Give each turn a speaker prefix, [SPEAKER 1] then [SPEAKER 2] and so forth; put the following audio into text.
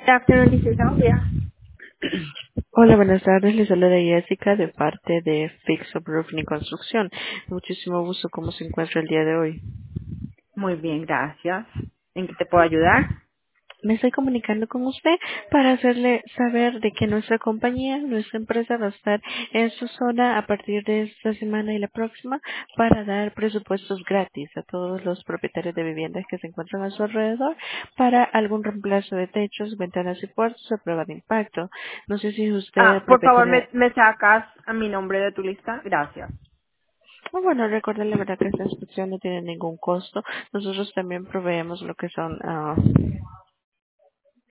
[SPEAKER 1] Good afternoon, this is Olivia.
[SPEAKER 2] Hola, buenas tardes. Les saluda Jessica de parte de Fix Up Roofing y Construcción. Muchísimo gusto. ¿Cómo se encuentra el día de hoy?
[SPEAKER 1] Muy bien, gracias. ¿En qué te puedo ayudar?
[SPEAKER 2] Me estoy comunicando con usted para hacerle saber de que nuestra compañía, nuestra empresa va a estar en su zona a partir de esta semana y la próxima para dar presupuestos gratis a todos los propietarios de viviendas que se encuentran a su alrededor para algún reemplazo de techos, ventanas y puertas a prueba de impacto. No sé si usted,
[SPEAKER 1] Por favor,
[SPEAKER 2] propietaria.
[SPEAKER 1] me sacas a mi nombre de tu lista. Gracias.
[SPEAKER 2] Bueno, recuerden la verdad que esta inspección no tiene ningún costo. Nosotros también proveemos lo que son